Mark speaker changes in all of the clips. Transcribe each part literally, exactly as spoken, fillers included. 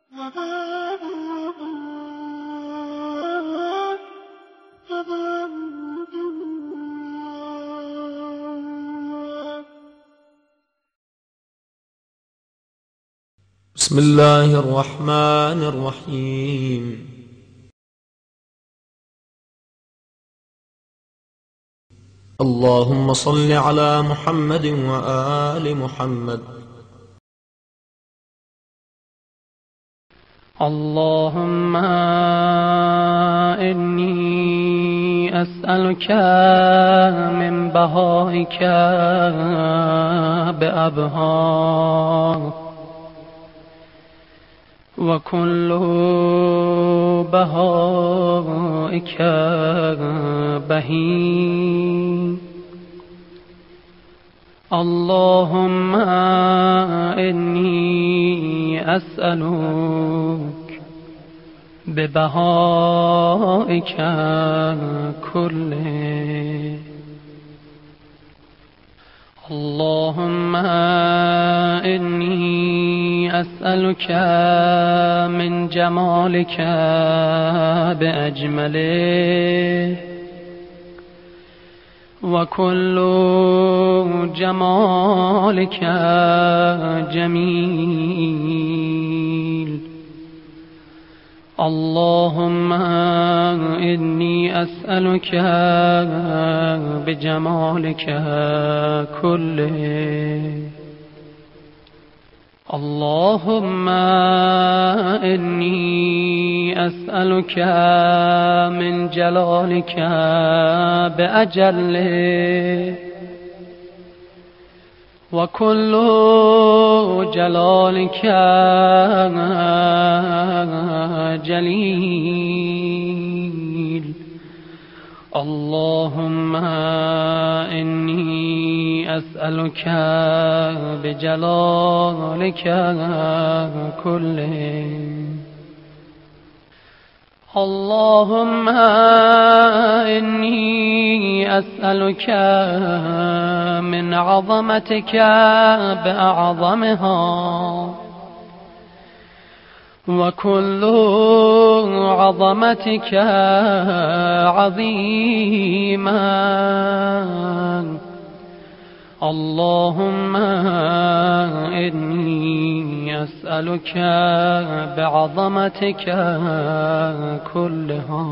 Speaker 1: بسم الله الرحمن الرحيم. اللهم صل على محمد وآل محمد.
Speaker 2: اللهم إني أسألك من بهائك بأبها، وكل بهائك بهي. اللهم إني أسألك ببهائك كله. اللهم إني أسألك من جمالك بأجمله، وكل جمالك جميل. اللهم إني أسألك بجمالك كله. اللهم إني أسألك من جلالك بأجله، وكل جلالك جليل. اللهم إني أسألك بجلالك كله. اللهم إني أسألك من عظمتك بأعظمها، وكل عظمتك عظيما. اللهم إني أسألك بعظمتك كلها.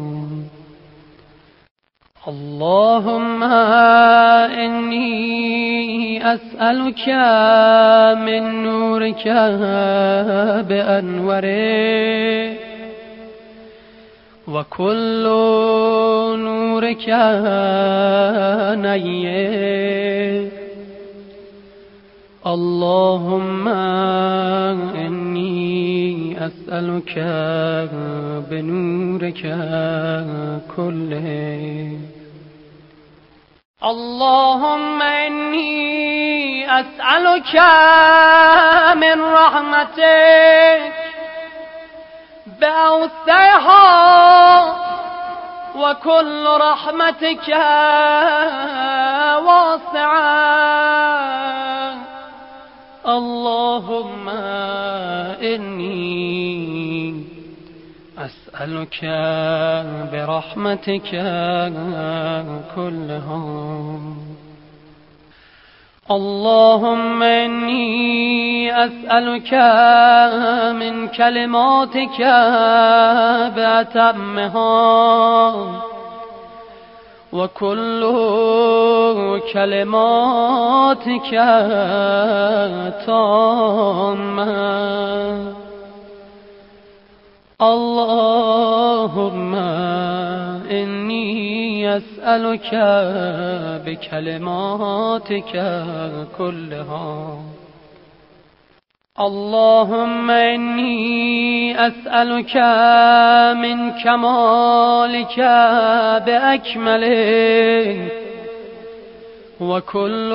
Speaker 2: اللهم إني أسألك من نورك بأنوره، وكل نورك نير. اللهم إني أسألك بنورك كله. اللهم إني أسألك من رحمتك بأوسعها، وكل رحمتك واسعة. اللهم إني أسألك برحمتك كلها. اللهم إني أسألك من كلماتك بأتمها، وكل كلماتك تامة. اللهم إني أسألك بكلماتك كلها. اللهم إني أسألك من كمالك بأكمله، وكل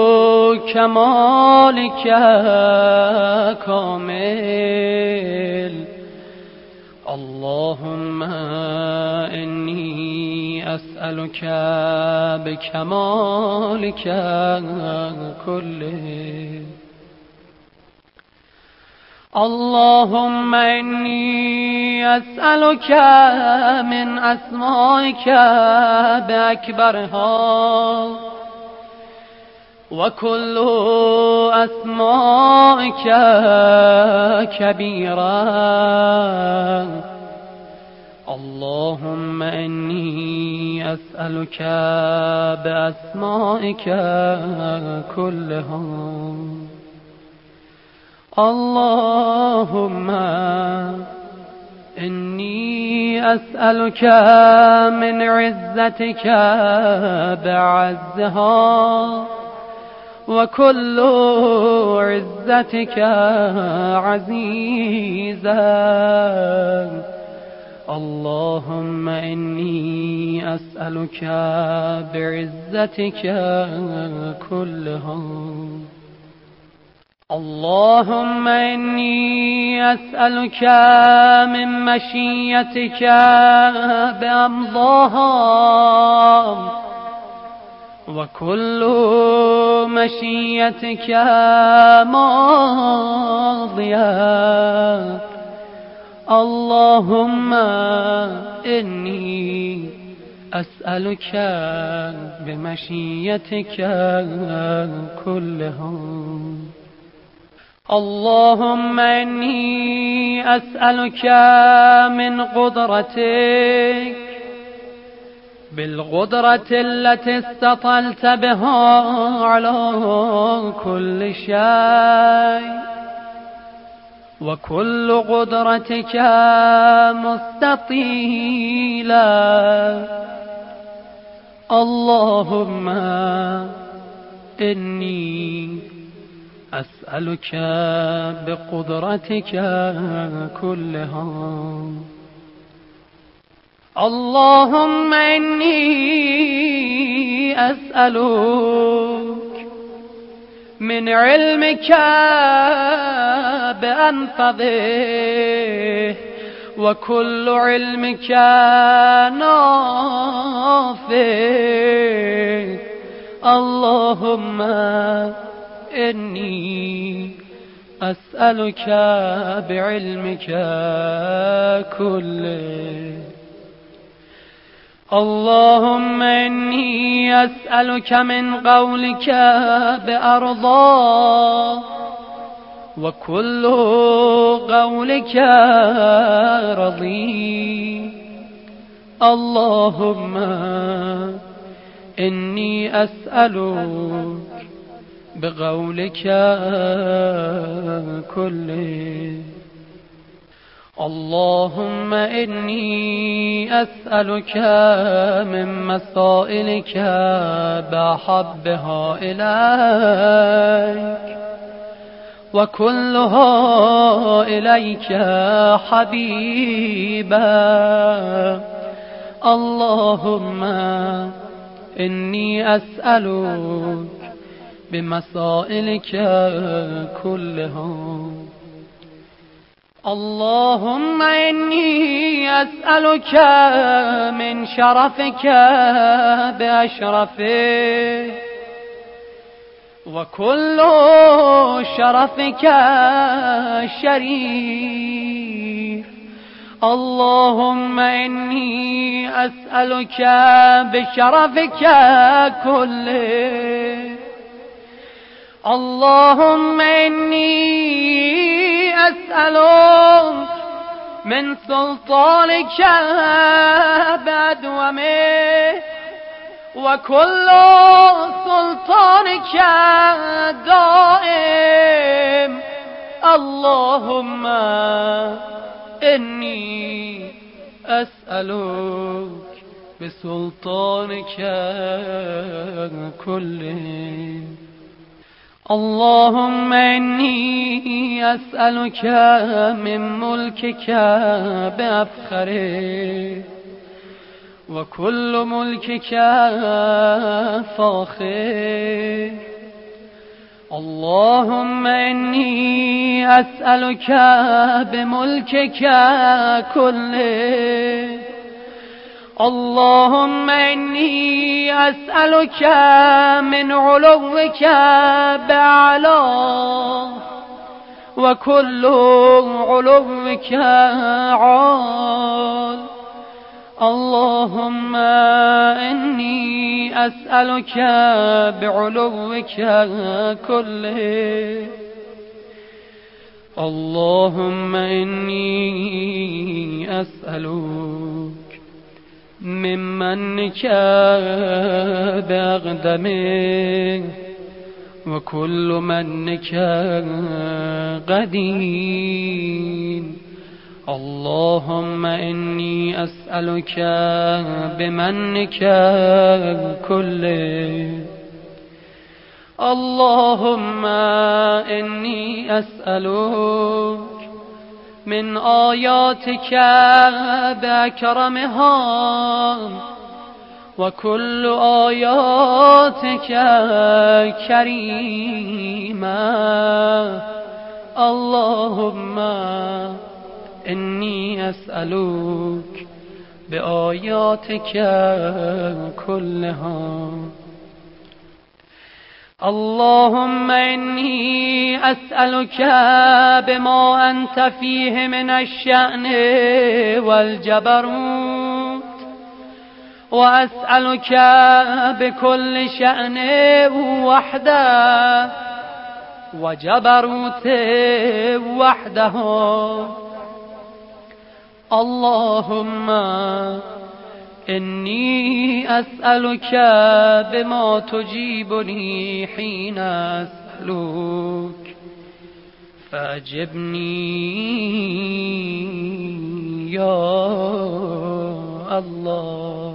Speaker 2: كمالك كامل. اللهم إني أسألك بكمالك كله. اللهم إني أسألك من أسمائك بأكبرها وكل أسمائك كبيرا. اللهم إني أسألك بأسمائك كلها. اللهم إني أسألك من عزتك بعزها وكل عزتك عزيزا. اللهم إني أسألك بعزتك كلها. اللهم إني أسألك من مشيتك بأمضاها وكل مشيتك ماضية. اللهم إني أسألك بمشيتك كلها. اللهم إني أسألك من قدرتك بالقدرة التي استطلت بها على كل شيء وكل قدرتك مستطيلة. اللهم إني أسألك بقدرتك كلها. اللهم إني أسألك من علمك بأنفذه وكل علمك نافذ. اللهم إني أسألك بعلمك كله. اللهم إني أسألك من قولك بأرضاه وكل قولك رضي. اللهم إني أسألك بقولك كله. اللهم إني أسألك من مسائلك بأحبها إليك وكلها إليك حبيبا. اللهم إني أسألك بمسائلك كلها. اللهم إني أسألك من شرفك بأشرفه وكل شرفك شريف. اللهم إني أسألك بشرفك كله. اللهم إني أسألك من سلطانك بأدومه وكل سلطانك دائم. اللهم إني أسألك بسلطانك كله. اللهم إني أسألك من ملكك بأفخره وكل ملكك فاخر. اللهم إني أسألك بملكك كله. اللهم إني أسألك من علوك بأعلاه وكل علوك عال. اللهم إني أسألك بعلوك كله. اللهم إني أسألك من منك بأقدمه وكل منك قديم. اللهم إني أسألك بمنك كله. اللهم إني أسألك من آياتك بأكرمها وكل آياتك كريمة. اللهم إني أسألك بآياتك كلها. اللهم إني أسألك بما أنت فيه من الشأن والجبروت، وأسألك بكل شأن وحده وجبروت وحده. اللهم إني أسألك بما تجيبني حين أسألك فأجبني يا الله.